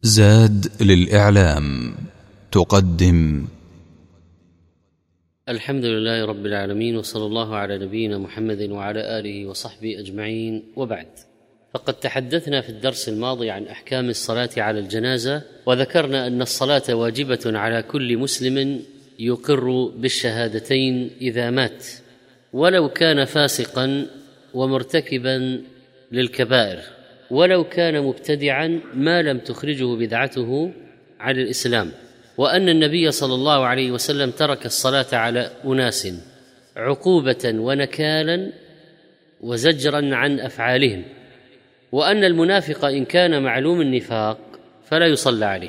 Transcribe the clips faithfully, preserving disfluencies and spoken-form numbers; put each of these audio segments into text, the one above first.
زاد للإعلام تقدم. الحمد لله رب العالمين، وصلى الله على نبينا محمد وعلى آله وصحبه أجمعين، وبعد. فقد تحدثنا في الدرس الماضي عن أحكام الصلاة على الجنازة، وذكرنا أن الصلاة واجبة على كل مسلم يقر بالشهادتين إذا مات، ولو كان فاسقا ومرتكبا للكبائر، ولو كان مبتدعا ما لم تخرجه بدعته عن الإسلام، وأن النبي صلى الله عليه وسلم ترك الصلاة على أناس عقوبة ونكالا وزجرا عن أفعالهم، وأن المنافق إن كان معلوم النفاق فلا يصلى عليه،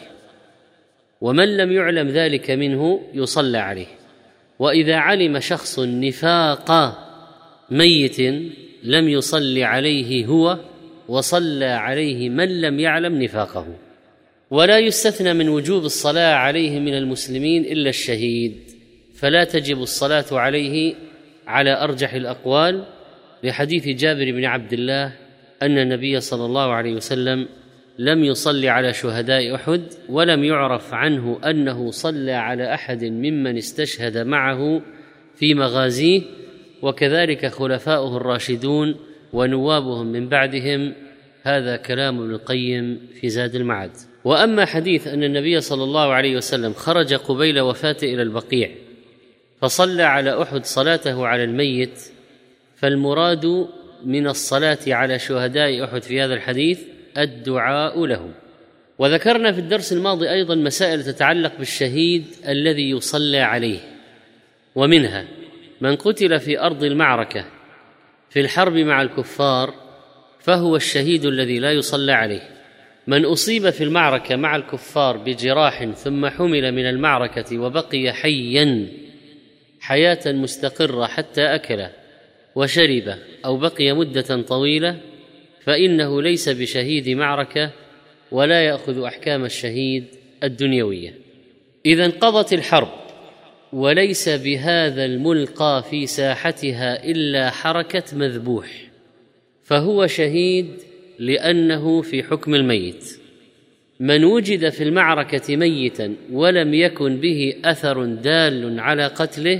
ومن لم يعلم ذلك منه يصلى عليه. وإذا علم شخص نفاق ميت لم يصلي عليه هو، وصلى عليه من لم يعلم نفاقه. ولا يستثنى من وجوب الصلاة عليه من المسلمين إلا الشهيد، فلا تجب الصلاة عليه على أرجح الأقوال، لحديث جابر بن عبد الله أن النبي صلى الله عليه وسلم لم يصلي على شهداء أحد، ولم يعرف عنه أنه صلى على أحد ممن استشهد معه في مغازيه، وكذلك خلفاؤه الراشدون ونوابهم من بعدهم. هذا كلام ابن القيم في زاد المعاد. وأما حديث أن النبي صلى الله عليه وسلم خرج قبيل وفاته إلى البقيع فصلى على أحد صلاته على الميت، فالمراد من الصلاة على شهداء أحد في هذا الحديث الدعاء لهم. وذكرنا في الدرس الماضي أيضا مسائل تتعلق بالشهيد الذي يصلى عليه، ومنها من قتل في أرض المعركة في الحرب مع الكفار فهو الشهيد الذي لا يصلى عليه. من أصيب في المعركة مع الكفار بجراح ثم حمل من المعركة وبقي حيا حياة مستقرة حتى أكل وشرب أو بقي مدة طويلة فإنه ليس بشهيد معركة، ولا يأخذ أحكام الشهيد الدنيوية. إذا انقضت الحرب وليس بهذا الملقى في ساحتها إلا حركة مذبوح فهو شهيد لأنه في حكم الميت. من وجد في المعركة ميتا ولم يكن به أثر دال على قتله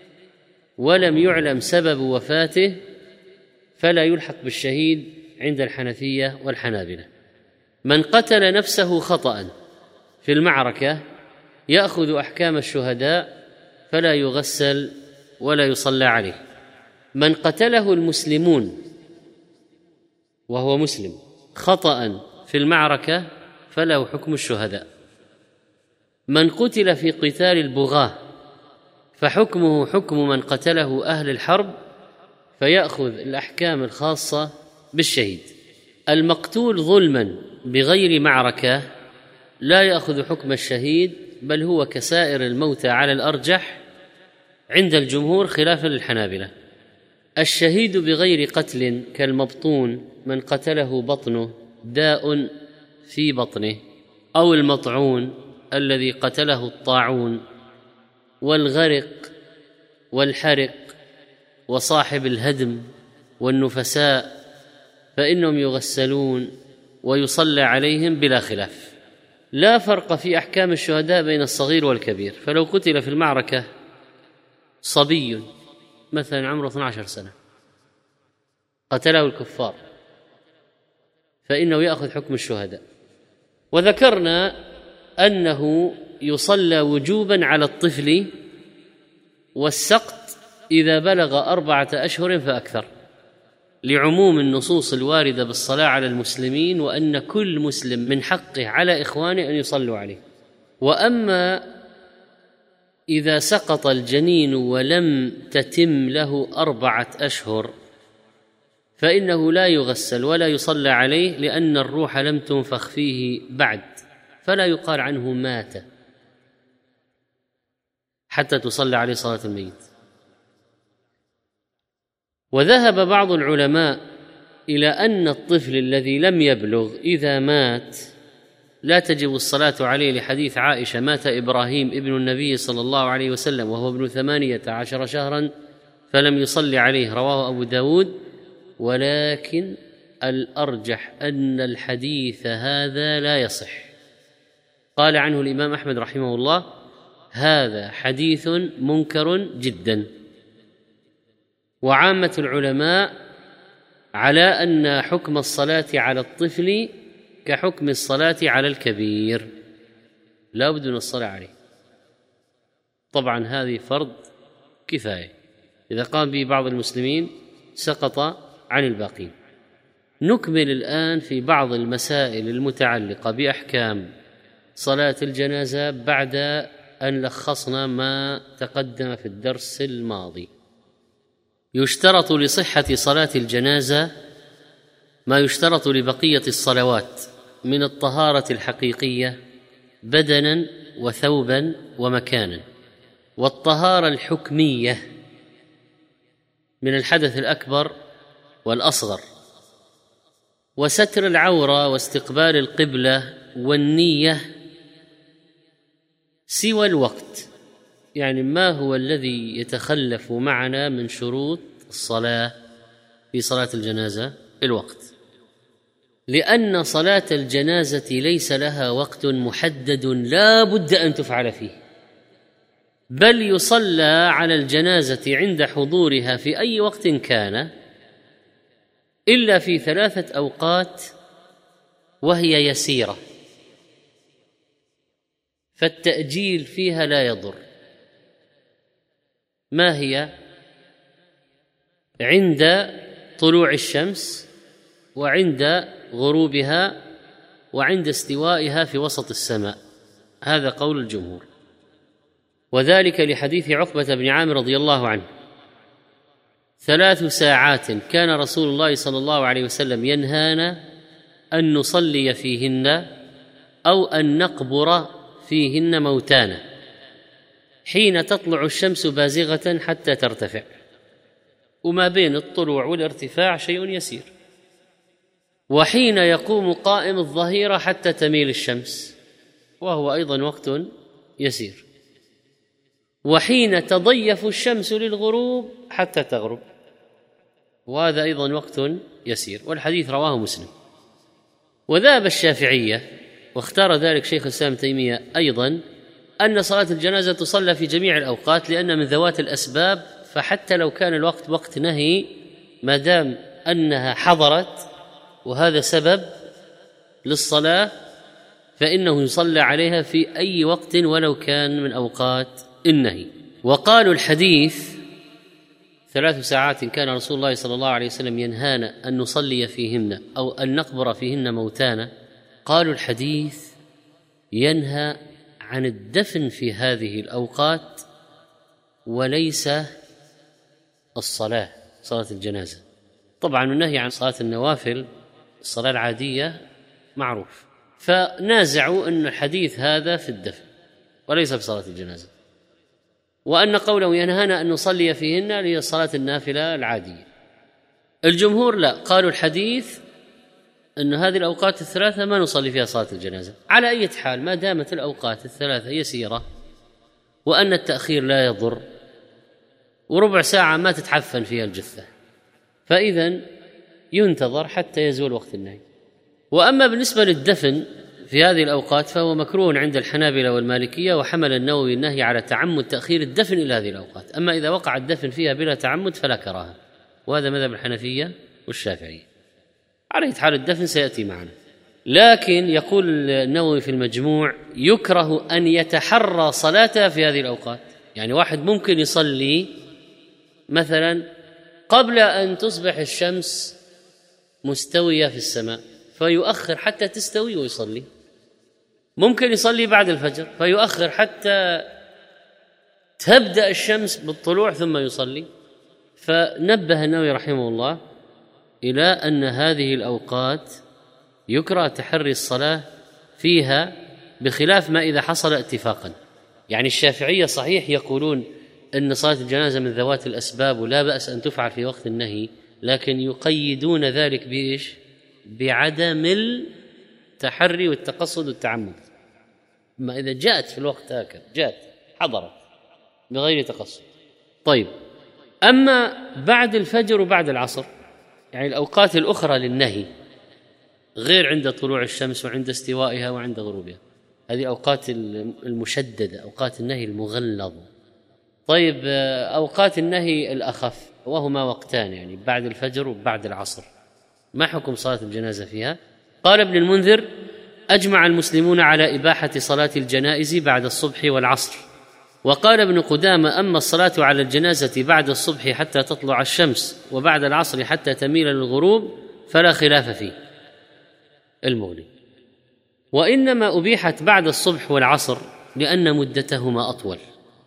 ولم يعلم سبب وفاته فلا يلحق بالشهيد عند الحنفية والحنابلة. من قتل نفسه خطأ في المعركة يأخذ أحكام الشهداء فلا يغسل ولا يصلى عليه. من قتله المسلمون وهو مسلم خطأ في المعركة فله حكم الشهداء. من قتل في قتال البغاة فحكمه حكم من قتله أهل الحرب، فيأخذ الأحكام الخاصة بالشهيد. المقتول ظلما بغير معركة لا يأخذ حكم الشهيد، بل هو كسائر الموتى على الأرجح عند الجمهور خلافا للحنابلة. الشهيد بغير قتل كالمبطون من قتله بطنه داء في بطنه، أو المطعون الذي قتله الطاعون، والغرق والحرق وصاحب الهدم والنفساء، فإنهم يغسلون ويصلى عليهم بلا خلاف. لا فرق في أحكام الشهداء بين الصغير والكبير، فلو قتل في المعركة صبي مثلا عمره اثنتي عشرة سنة قتله الكفار فإنه يأخذ حكم الشهداء. وذكرنا أنه يصلى وجوبا على الطفل والسقط إذا بلغ أربعة أشهر فأكثر، لعموم النصوص الواردة بالصلاة على المسلمين، وأن كل مسلم من حقه على إخوانه أن يصلوا عليه. وأما إذا سقط الجنين ولم تتم له أربعة أشهر فإنه لا يغسل ولا يصلى عليه، لأن الروح لم تنفخ فيه بعد، فلا يقال عنه مات حتى تصلى عليه صلاة الميت. وذهب بعض العلماء إلى أن الطفل الذي لم يبلغ إذا مات لا تجب الصلاة عليه، لحديث عائشة: مات إبراهيم ابن النبي صلى الله عليه وسلم وهو ابن ثمانية عشر شهرا فلم يصلي عليه، رواه أبو داود. ولكن الأرجح أن الحديث هذا لا يصح، قال عنه الإمام أحمد رحمه الله: هذا حديث منكر جدا. وعامة العلماء على أن حكم الصلاة على الطفل كحكم الصلاة على الكبير، لا بد من الصلاة عليه. طبعا هذه فرض كفاية، إذا قام به بعض المسلمين سقط عن الباقين. نكمل الآن في بعض المسائل المتعلقة بأحكام صلاة الجنازة بعد أن لخصنا ما تقدم في الدرس الماضي. يشترط لصحة صلاة الجنازة ما يشترط لبقية الصلوات من الطهارة الحقيقية بدنا وثوبا ومكانا، والطهارة الحكمية من الحدث الأكبر والأصغر، وستر العورة واستقبال القبلة والنية، سوى الوقت. يعني ما هو الذي يتخلف معنا من شروط الصلاة في صلاة الجنازة؟ الوقت، لأن صلاة الجنازة ليس لها وقت محدد لا بد أن تفعل فيه، بل يصلى على الجنازة عند حضورها في أي وقت كان، إلا في ثلاثة أوقات وهي يسيرة، فالتأجيل فيها لا يضر. ما هي؟ عند طلوع الشمس، وعند غروبها، وعند استوائها في وسط السماء. هذا قول الجمهور، وذلك لحديث عقبة بن عامر رضي الله عنه: ثلاث ساعات كان رسول الله صلى الله عليه وسلم ينهانا أن نصلي فيهن أو أن نقبر فيهن موتانا، حين تطلع الشمس بازغة حتى ترتفع، وما بين الطلوع والارتفاع شيء يسير، وحين يقوم قائم الظهيرة حتى تميل الشمس، وهو أيضا وقت يسير، وحين تضيف الشمس للغروب حتى تغرب، وهذا أيضا وقت يسير. والحديث رواه مسلم. وذهب الشافعية واختار ذلك شيخ الإسلام ابن تيمية أيضا أن صلاة الجنازة تصلى في جميع الأوقات، لأن من ذوات الأسباب، فحتى لو كان الوقت وقت نهي ما دام أنها حضرت وهذا سبب للصلاة فإنه يصلى عليها في أي وقت ولو كان من أوقات النهي. وقالوا الحديث ثلاث ساعات كان رسول الله صلى الله عليه وسلم ينهانا أن نصلي فيهن أو أن نقبر فيهن موتانا، قالوا الحديث ينهى عن الدفن في هذه الأوقات وليس الصلاة، صلاة الجنازة. طبعا النهي عن صلاة النوافل، الصلاة العادية، معروف، فنازعوا أن الحديث هذا في الدفن وليس في صلاة الجنازة، وأن قوله ينهانا أن نصلي فيهن هي صلاة النافلة العادية. الجمهور لا، قالوا الحديث أن هذه الأوقات الثلاثة ما نصلي فيها صلاة الجنازة. على أي حال ما دامت الأوقات الثلاثة يسيرة وأن التأخير لا يضر، وربع ساعة ما تتعفن فيها الجثة، فإذن ينتظر حتى يزول وقت النهي. وأما بالنسبة للدفن في هذه الأوقات فهو مكروه عند الحنابلة والمالكية، وحمل النووي النهي على تعمد تأخير الدفن إلى هذه الأوقات. أما إذا وقع الدفن فيها بلا تعمد فلا كراهة، وهذا مذهب الحنفية والشافعية. على حال الدفن سيأتي معنا، لكن يقول النووي في المجموع يكره أن يتحرى صلاتها في هذه الأوقات. يعني واحد ممكن يصلي مثلا قبل أن تصبح الشمس مستوية في السماء فيؤخر حتى تستوي ويصلي، ممكن يصلي بعد الفجر فيؤخر حتى تبدأ الشمس بالطلوع ثم يصلي. فنبه النووي رحمه الله إلى أن هذه الأوقات يكره تحري الصلاة فيها، بخلاف ما إذا حصل اتفاقا. يعني الشافعية صحيح يقولون أن صلاة الجنازة من ذوات الأسباب ولا بأس أن تفعل في وقت النهي، لكن يقيدون ذلك بإيش؟ بعدم التحري والتقصد والتعمد. ما إذا جاءت في الوقت هكذا، جاءت حضرت بغير تقصد. طيب، أما بعد الفجر وبعد العصر، يعني الأوقات الأخرى للنهي غير عند طلوع الشمس وعند استوائها وعند غروبها، هذه أوقات المشددة، أوقات النهي المغلظ. طيب أوقات النهي الأخف وهما وقتان، يعني بعد الفجر وبعد العصر، ما حكم صلاة الجنازة فيها؟ قال ابن المنذر: أجمع المسلمون على إباحة صلاة الجنائز بعد الصبح والعصر. وقال ابن قدامة: أما الصلاة على الجنازة بعد الصبح حتى تطلع الشمس وبعد العصر حتى تميل للغروب فلا خلاف فيه. المغني. وإنما أبيحت بعد الصبح والعصر لأن مدتهما أطول،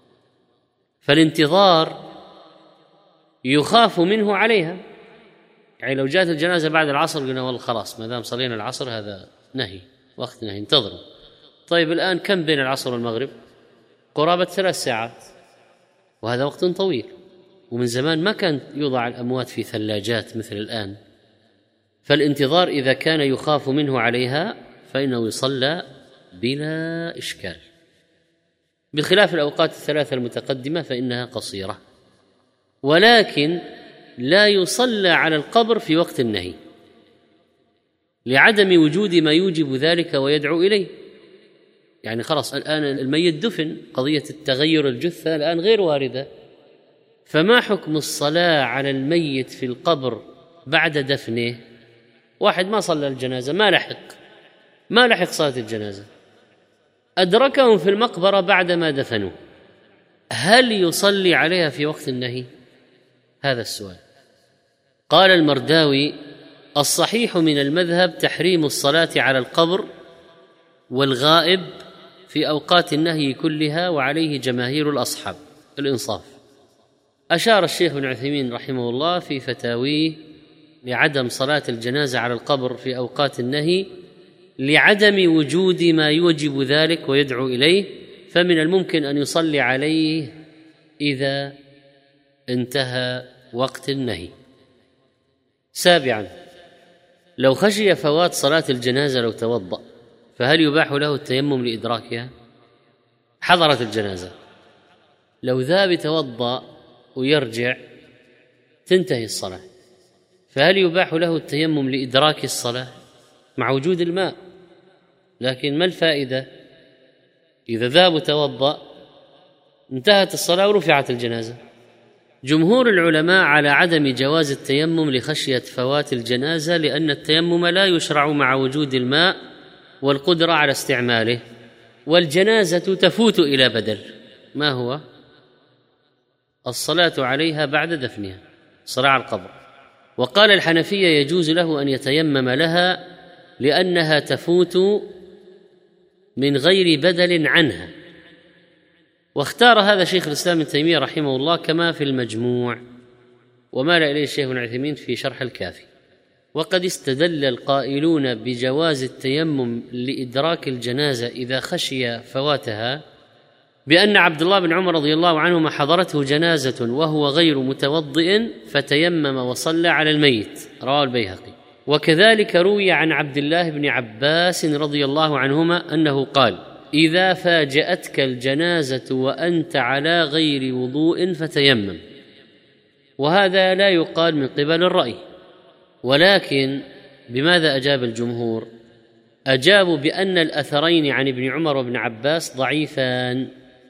فالانتظار يخاف منه عليها. يعني لو جاءت الجنازة بعد العصر قلنا والله خلاص ما دام صلينا العصر هذا نهي، وقت نهي، انتظروا. طيب الآن كم بين العصر والمغرب؟ قرابة ثلاث ساعات، وهذا وقت طويل، ومن زمان ما كان يوضع الأموات في ثلاجات مثل الآن. فالانتظار إذا كان يخاف منه عليها فإنه يصلى بلا إشكال، بخلاف الأوقات الثلاثة المتقدمة فإنها قصيرة. ولكن لا يصلى على القبر في وقت النهي لعدم وجود ما يوجب ذلك ويدعو إليه. يعني خلاص الآن الميت دفن، قضية التغير الجثة الآن غير واردة، فما حكم الصلاة على الميت في القبر بعد دفنه؟ واحد ما صلى الجنازة، ما لحق ما لحق صلاة الجنازة، أدركهم في المقبرة بعدما دفنوا، هل يصلي عليها في وقت النهي؟ هذا السؤال. قال المرداوي: الصحيح من المذهب تحريم الصلاة على القبر والغائب في أوقات النهي كلها، وعليه جماهير الأصحاب. الإنصاف. أشار الشيخ ابن عثيمين رحمه الله في فتاويه لعدم صلاة الجنازة على القبر في أوقات النهي لعدم وجود ما يوجب ذلك ويدعو إليه، فمن الممكن أن يصلي عليه إذا انتهى وقت النهي. سابعا: لو خشي فوات صلاة الجنازة لو توضأ فهل يباح له التيمم لإدراكها؟ حضرت الجنازة، لو ذهب يتوضأ ويرجع تنتهي الصلاة، فهل يباح له التيمم لإدراك الصلاة مع وجود الماء؟ لكن ما الفائدة إذا ذهب وتوضأ انتهت الصلاة ورفعت الجنازة؟ جمهور العلماء على عدم جواز التيمم لخشية فوات الجنازة، لأن التيمم لا يشرع مع وجود الماء والقدرة على استعماله، والجنازة تفوت إلى بدل، ما هو؟ الصلاة عليها بعد دفنها، صلاة على القبر. وقال الحنفية: يجوز له أن يتيمم لها لأنها تفوت من غير بدل عنها. واختار هذا شيخ الإسلام ابن تيمية رحمه الله كما في المجموع، ومال إليه الشيخ ابن عثيمين في شرح الكافي. وقد استدل القائلون بجواز التيمم لإدراك الجنازة إذا خشي فواتها بأن عبد الله بن عمر رضي الله عنهما حضرته جنازة وهو غير متوضئ فتيمم وصلى على الميت، رواه البيهقي. وكذلك روي عن عبد الله بن عباس رضي الله عنهما أنه قال: إذا فاجأتك الجنازة وأنت على غير وضوء فتيمم. وهذا لا يقال من قبل الرأي، ولكن بماذا أجاب الجمهور؟ أجابوا بأن الأثرين عن ابن عمر وابن عباس ضعيفان.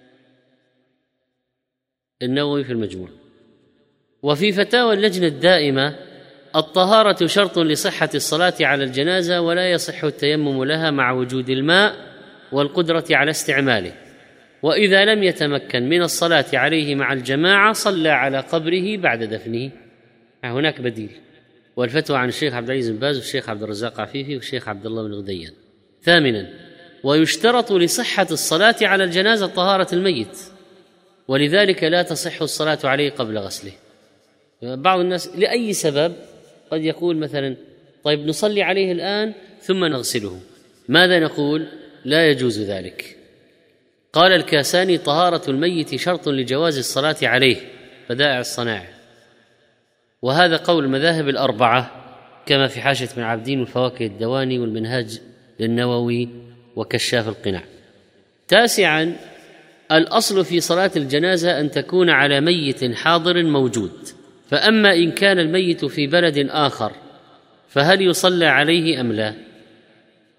النووي في المجموع. وفي فتاوى اللجنة الدائمة: الطهارة شرط لصحة الصلاة على الجنازة، ولا يصح التيمم لها مع وجود الماء والقدرة على استعماله، وإذا لم يتمكن من الصلاة عليه مع الجماعة صلى على قبره بعد دفنه. هناك بديل. والفتوى عن الشيخ عبد العزيز بن باز والشيخ عبد الرزاق عفيفي والشيخ عبد الله بن غديان. ثامنا: ويشترط لصحة الصلاة على الجنازة طهارة الميت، ولذلك لا تصح الصلاة عليه قبل غسله. بعض الناس لأي سبب قد يقول مثلا: طيب نصلي عليه الآن ثم نغسله، ماذا نقول؟ لا يجوز ذلك. قال الكاساني: طهارة الميت شرط لجواز الصلاة عليه، بدائع الصنائع. وهذا قول المذاهب الأربعة كما في حاشية ابن عابدين والفواكه الدواني والمنهاج للنووي وكشاف القناع. تاسعا: الأصل في صلاة الجنازة أن تكون على ميت حاضر موجود، فأما إن كان الميت في بلد آخر فهل يصلى عليه أم لا؟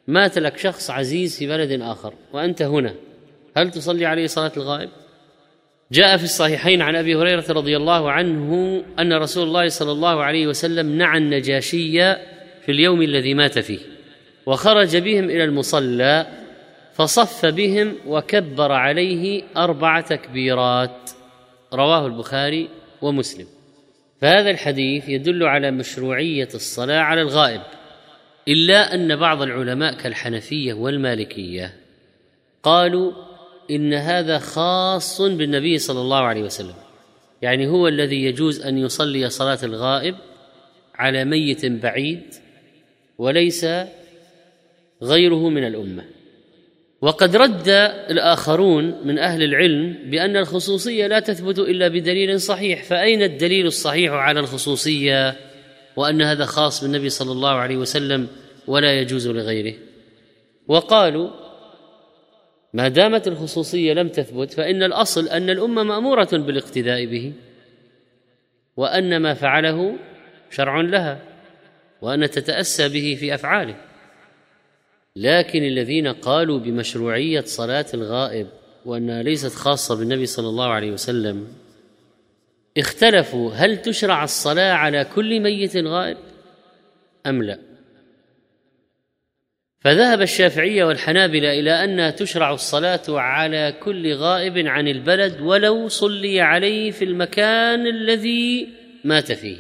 مات لك شخص عزيز في بلد آخر وأنت هنا، هل تصلي عليه صلاة الغائب؟ جاء في الصحيحين عن أبي هريرة رضي الله عنه أن رسول الله صلى الله عليه وسلم نعى النجاشي في اليوم الذي مات فيه، وخرج بهم إلى المصلى فصف بهم وكبر عليه أربع تكبيرات، رواه البخاري ومسلم. فهذا الحديث يدل على مشروعية الصلاة على الغائب، إلا أن بعض العلماء كالحنفية والمالكية قالوا إن هذا خاص بالنبي صلى الله عليه وسلم، يعني هو الذي يجوز أن يصلي صلاة الغائب على ميت بعيد وليس غيره من الأمة. وقد رد الآخرون من أهل العلم بأن الخصوصية لا تثبت إلا بدليل صحيح، فأين الدليل الصحيح على الخصوصية وأن هذا خاص بالنبي صلى الله عليه وسلم ولا يجوز لغيره؟ وقالوا ما دامت الخصوصية لم تثبت فإن الأصل أن الأمة مأمورة بالاقتداء به، وأن ما فعله شرع لها، وأن تتأسى به في أفعاله. لكن الذين قالوا بمشروعية صلاة الغائب وأنها ليست خاصة بالنبي صلى الله عليه وسلم اختلفوا هل تشرع الصلاة على كل ميت غائب أم لا. فذهب الشافعية والحنابلة إلى أنها تشرع الصلاة على كل غائب عن البلد ولو صلي عليه في المكان الذي مات فيه.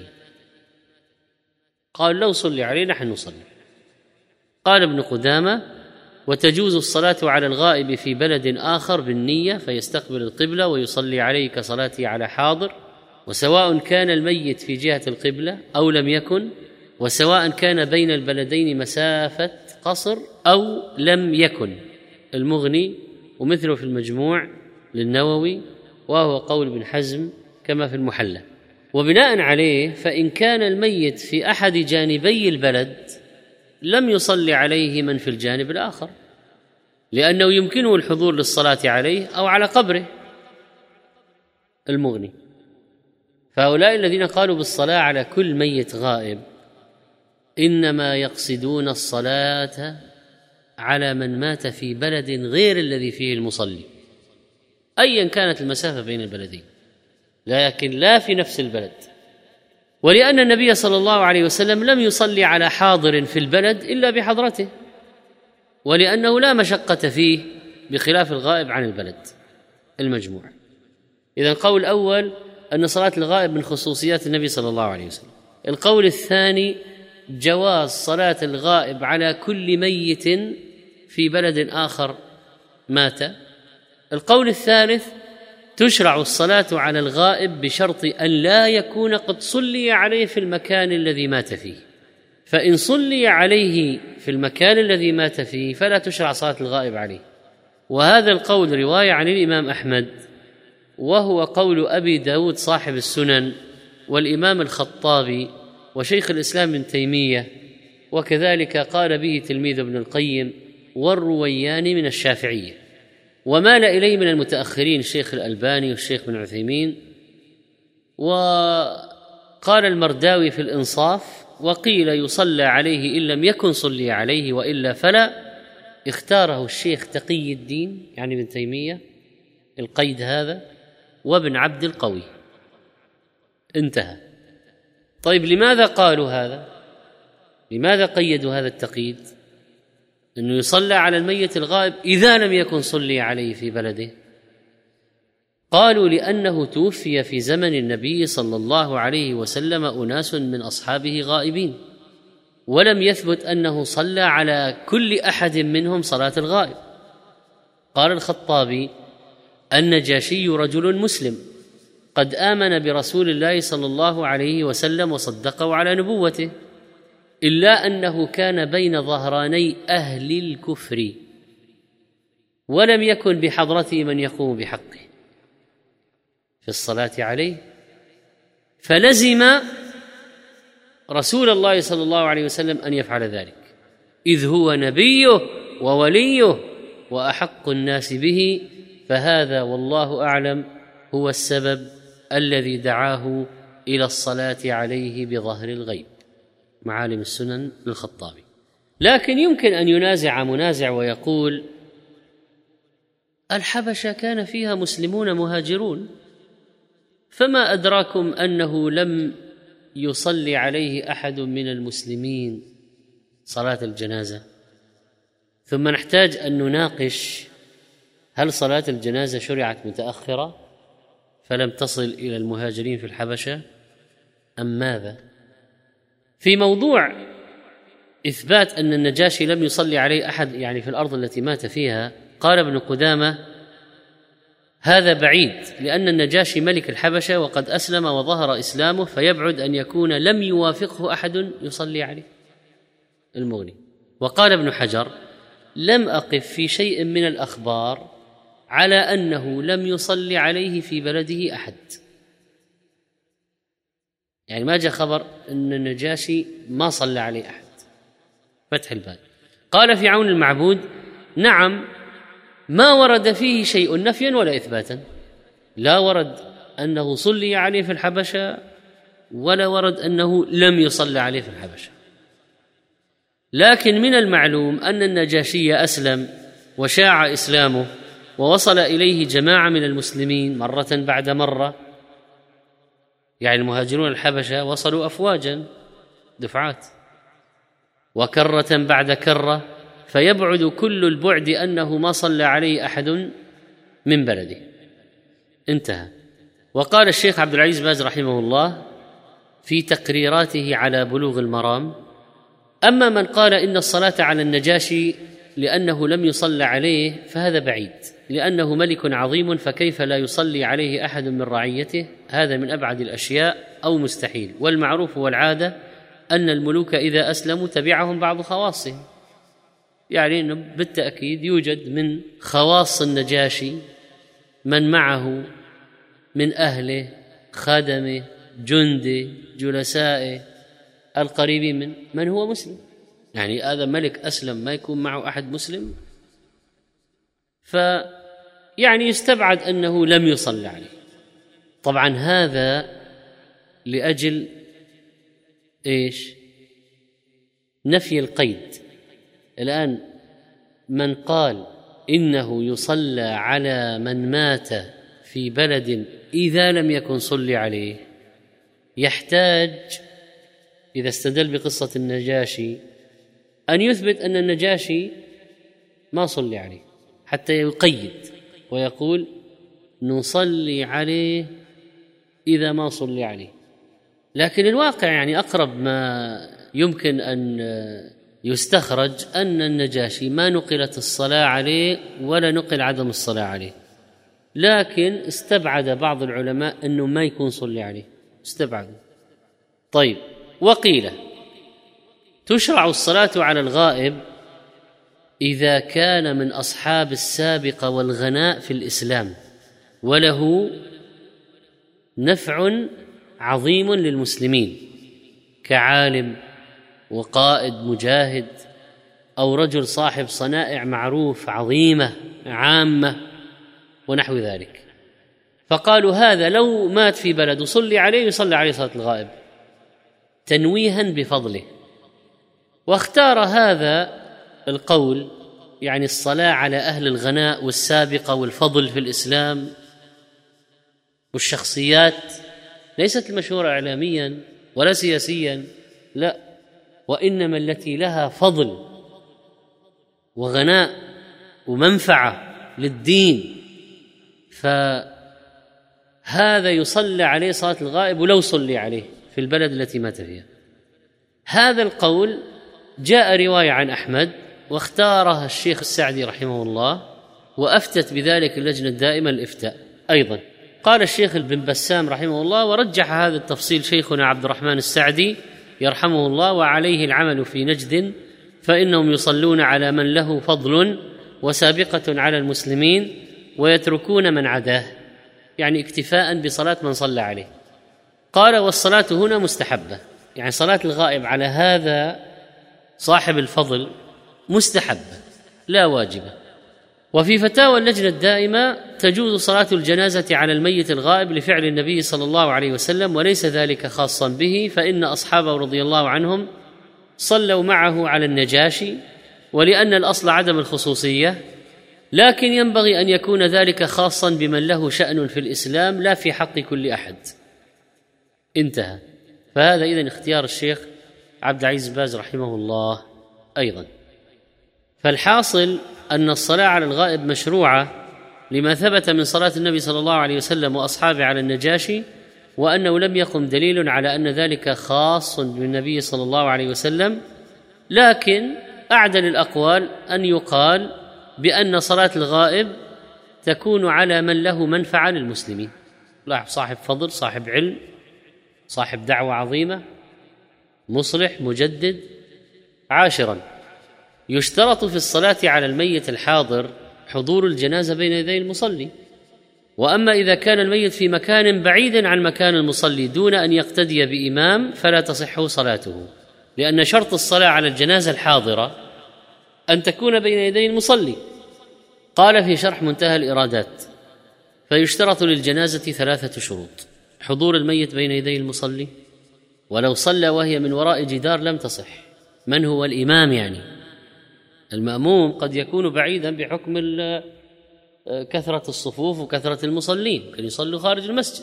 قال لو صلي عليه نحن نصلي. قال ابن قدامة وتجوز الصلاة على الغائب في بلد آخر بالنية فيستقبل القبلة ويصلي عليه كصلاته على حاضر، وسواء كان الميت في جهة القبلة أو لم يكن، وسواء كان بين البلدين مسافة قصر أو لم يكن. المغني ومثله في المجموع للنووي، وهو قول ابن حزم كما في المحلى. وبناء عليه فإن كان الميت في أحد جانبي البلد لم يصلي عليه من في الجانب الآخر، لأنه يمكنه الحضور للصلاة عليه أو على قبره المغني. فهؤلاء الذين قالوا بالصلاة على كل ميت غائب إنما يقصدون الصلاة على من مات في بلد غير الذي فيه المصلي، أيا كانت المسافة بين البلدين، لكن لا في نفس البلد. ولأن النبي صلى الله عليه وسلم لم يصلي على حاضر في البلد إلا بحضرته، ولأنه لا مشقة فيه بخلاف الغائب عن البلد المجموع. إذن القول الأول أن صلاة الغائب من خصوصيات النبي صلى الله عليه وسلم. القول الثاني جواز صلاة الغائب على كل ميت في بلد آخر مات. القول الثالث تشرع الصلاة على الغائب بشرط أن لا يكون قد صلي عليه في المكان الذي مات فيه، فإن صلي عليه في المكان الذي مات فيه فلا تشرع صلاة الغائب عليه. وهذا القول رواية عن الإمام أحمد، وهو قول أبي داود صاحب السنن والإمام الخطابي وشيخ الإسلام ابن تيمية، وكذلك قال به تلميذ ابن القيم والروياني من الشافعية، ومال إليه من المتأخرين الشيخ الألباني والشيخ بن عثيمين. وقال المرداوي في الإنصاف وقيل يصلى عليه إن لم يكن صلي عليه وإلا فلا. اختاره الشيخ تقي الدين يعني ابن تيمية القيد هذا، وابن عبد القوي، انتهى. طيب لماذا قالوا هذا؟ لماذا قيدوا هذا التقييد أنه يصلى على الميت الغائب إذا لم يكن صلي عليه في بلده؟ قالوا لأنه توفي في زمن النبي صلى الله عليه وسلم أناس من أصحابه غائبين، ولم يثبت أنه صلى على كل أحد منهم صلاة الغائب. قال الخطابي النجاشي رجل مسلم قد آمن برسول الله صلى الله عليه وسلم وصدقه على نبوته، إلا أنه كان بين ظهراني أهل الكفر ولم يكن بحضرته من يقوم بحقه في الصلاة عليه، فلزم رسول الله صلى الله عليه وسلم أن يفعل ذلك، إذ هو نبيه ووليه وأحق الناس به. فهذا والله أعلم هو السبب الذي دعاه إلى الصلاة عليه بظهر الغيب. معالم السنن للخطابي. لكن يمكن أن ينازع منازع ويقول الحبشة كان فيها مسلمون مهاجرون، فما أدراكم أنه لم يصلي عليه أحد من المسلمين صلاة الجنازة؟ ثم نحتاج أن نناقش هل صلاة الجنازة شرعت متأخرة فلم تصل إلى المهاجرين في الحبشة أم ماذا؟ في موضوع إثبات أن النجاشي لم يصلي عليه أحد يعني في الأرض التي مات فيها، قال ابن قدامة هذا بعيد، لأن النجاشي ملك الحبشة وقد أسلم وظهر إسلامه، فيبعد أن يكون لم يوافقه أحد يصلي عليه. المغني. وقال ابن حجر لم أقف في شيء من الأخبار على أنه لم يصلي عليه في بلده أحد، يعني ما جاء خبر أن النجاشي ما صلى عليه أحد. فتح البال. قال في عون المعبود نعم ما ورد فيه شيء نفيا ولا إثباتا، لا ورد أنه صلي عليه في الحبشة ولا ورد أنه لم يصلى عليه في الحبشة، لكن من المعلوم أن النجاشي أسلم وشاع إسلامه ووصل إليه جماعة من المسلمين مرة بعد مرة، يعني المهاجرون الحبشة وصلوا أفواجا دفعات وكرة بعد كرة، فيبعد كل البعد أنه ما صلى عليه أحد من بلده. انتهى. وقال الشيخ عبد العزيز باز رحمه الله في تقريراته على بلوغ المرام أما من قال إن الصلاة على النجاشي لأنه لم يصلى عليه فهذا بعيد، لأنه ملك عظيم فكيف لا يصلي عليه أحد من رعيته، هذا من أبعد الأشياء أو مستحيل، والمعروف والعادة أن الملوك إذا أسلموا تبعهم بعض خواصهم، يعني أنه بالتأكيد يوجد من خواص النجاشي من معه من أهله خادمه جنده جلسائه القريبين من من هو مسلم، يعني هذا ملك أسلم ما يكون معه أحد مسلم، فيعني يستبعد أنه لم يصلى عليه. طبعا هذا لأجل إيش؟ نفي القيد. الآن من قال إنه يصلى على من مات في بلد إذا لم يكن صلي عليه يحتاج إذا استدل بقصة النجاشي أن يثبت أن النجاشي ما صلي عليه حتى يقيد ويقول نصلي عليه إذا ما صلي عليه. لكن الواقع يعني أقرب ما يمكن أن يستخرج أن النجاشي ما نقلت الصلاة عليه ولا نقل عدم الصلاة عليه، لكن استبعد بعض العلماء أنه ما يكون صلي عليه، استبعد. طيب، وقيل تشرع الصلاة على الغائب إذا كان من أصحاب السابقة والغناء في الإسلام وله نفع عظيم للمسلمين كعالم وقائد مجاهد أو رجل صاحب صنائع معروف عظيمة عامة ونحو ذلك، فقالوا هذا لو مات في بلد وصلي عليه يصلي عليه صلاة الغائب تنويها بفضله. واختار هذا القول يعني الصلاة على أهل الغناء والسابقة والفضل في الإسلام والشخصيات ليست المشهورة إعلاميا ولا سياسيا، لا، وإنما التي لها فضل وغناء ومنفعة للدين، فهذا يصلى عليه صلاة الغائب ولو صلي عليه في البلد التي مات فيها. هذا القول جاء رواية عن أحمد واختارها الشيخ السعدي رحمه الله، وأفتت بذلك اللجنة الدائمة للإفتاء أيضا. قال الشيخ ابن بسام رحمه الله ورجح هذا التفصيل شيخنا عبد الرحمن السعدي يرحمه الله، وعليه العمل في نجد، فإنهم يصلون على من له فضل وسابقة على المسلمين ويتركون من عداه، يعني اكتفاء بصلاة من صلى عليه. قال والصلاة هنا مستحبة، يعني صلاة الغائب على هذا صاحب الفضل مستحبة لا واجبة. وفي فتاوى اللجنة الدائمة تجوز صلاة الجنازة على الميت الغائب لفعل النبي صلى الله عليه وسلم، وليس ذلك خاصا به، فإن أصحابه رضي الله عنهم صلوا معه على النجاشي، ولأن الأصل عدم الخصوصية، لكن ينبغي أن يكون ذلك خاصا بمن له شأن في الإسلام لا في حق كل أحد. انتهى. فهذا إذن اختيار الشيخ عبد العزيز باز رحمه الله أيضا. فالحاصل أن الصلاة على الغائب مشروعة لما ثبت من صلاة النبي صلى الله عليه وسلم وأصحابه على النجاشي، وأنه لم يقم دليل على أن ذلك خاص بالنبي صلى الله عليه وسلم. لكن أعدل الأقوال أن يقال بأن صلاة الغائب تكون على من له منفعة للمسلمين، صاحب فضل، صاحب علم، صاحب دعوة عظيمة، مصلح، مجدد. عاشرا، يشترط في الصلاة على الميت الحاضر حضور الجنازة بين يدي المصلي. وأما إذا كان الميت في مكان بعيد عن مكان المصلي دون أن يقتدي بإمام فلا تصح صلاته، لأن شرط الصلاة على الجنازة الحاضرة أن تكون بين يدي المصلي. قال في شرح منتهى الإرادات: فيشترط للجنازة ثلاثة شروط: حضور الميت بين يدي المصلي، ولو صلى وهي من وراء جدار لم تصح. من هو الإمام؟ يعني المأموم قد يكون بعيدا بحكم كثرة الصفوف وكثرة المصلين، كان يصلوا خارج المسجد،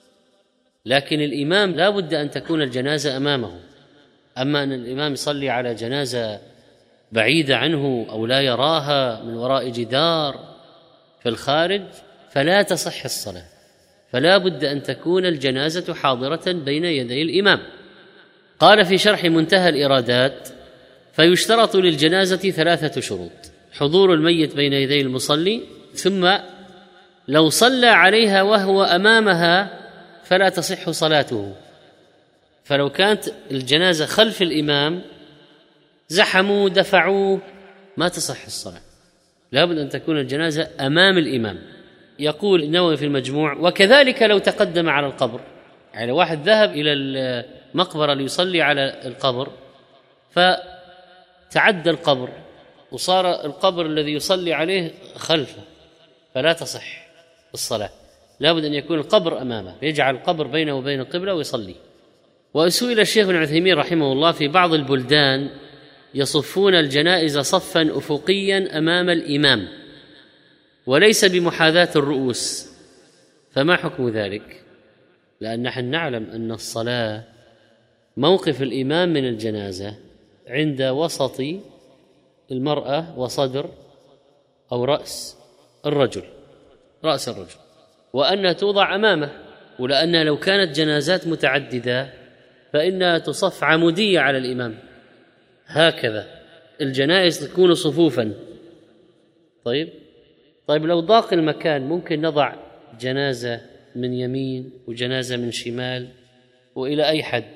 لكن الإمام لا بد أن تكون الجنازة أمامه. أما أن الإمام يصلي على جنازة بعيدة عنه أو لا يراها من وراء جدار في الخارج فلا تصح الصلاة، فلا بد أن تكون الجنازة حاضرة بين يدي الإمام. قال في شرح منتهى الإرادات: فيشترط للجنازة ثلاثة شروط: حضور الميت بين يدي المصلي، ثم لو صلى عليها وهو أمامها فلا تصح صلاته. فلو كانت الجنازة خلف الإمام زحموا دفعوه ما تصح الصلاة، لابد أن تكون الجنازة أمام الإمام. يقول النووي في المجموع: وكذلك لو تقدم على القبر، يعني واحد ذهب إلى المقبرة ليصلي على القبر فتعدى القبر وصار القبر الذي يصلي عليه خلفه فلا تصح الصلاة، لابد أن يكون القبر أمامه، يجعل القبر بينه وبين القبلة ويصلي. وسئل الشيخ ابن عثيمين رحمه الله: في بعض البلدان يصفون الجنائز صفا أفقيا أمام الإمام وليس بمحاذاة الرؤوس، فما حكم ذلك؟ لأن نحن نعلم أن الصلاة موقف الإمام من الجنازة عند وسط المرأة وصدر أو رأس الرجل، رأس الرجل، وأنها توضع أمامه. ولأن لو كانت جنازات متعددة فإنها تصف عمودية على الإمام هكذا، الجنائز تكون صفوفا. طيب طيب لو ضاق المكان ممكن نضع جنازة من يمين وجنازة من شمال وإلى أي حد،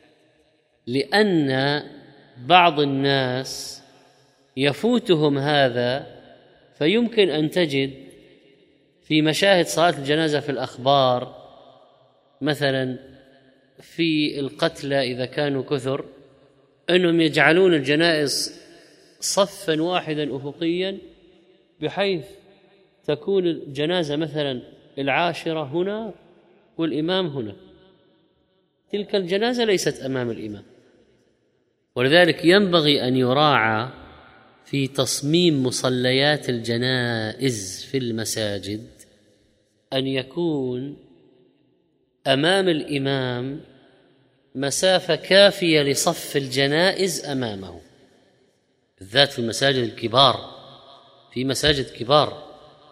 لأن بعض الناس يفوتهم هذا، فيمكن أن تجد في مشاهد صلاة الجنازة في الأخبار مثلا في القتلى إذا كانوا كثر أنهم يجعلون الجنائز صفا واحدا أفقيا بحيث تكون الجنازة مثلا العاشرة هنا والإمام هنا، تلك الجنازة ليست أمام الإمام. ولذلك ينبغي أن يراعى في تصميم مصليات الجنائز في المساجد أن يكون أمام الإمام مسافة كافية لصف الجنائز أمامه، بالذات في المساجد الكبار. في مساجد كبار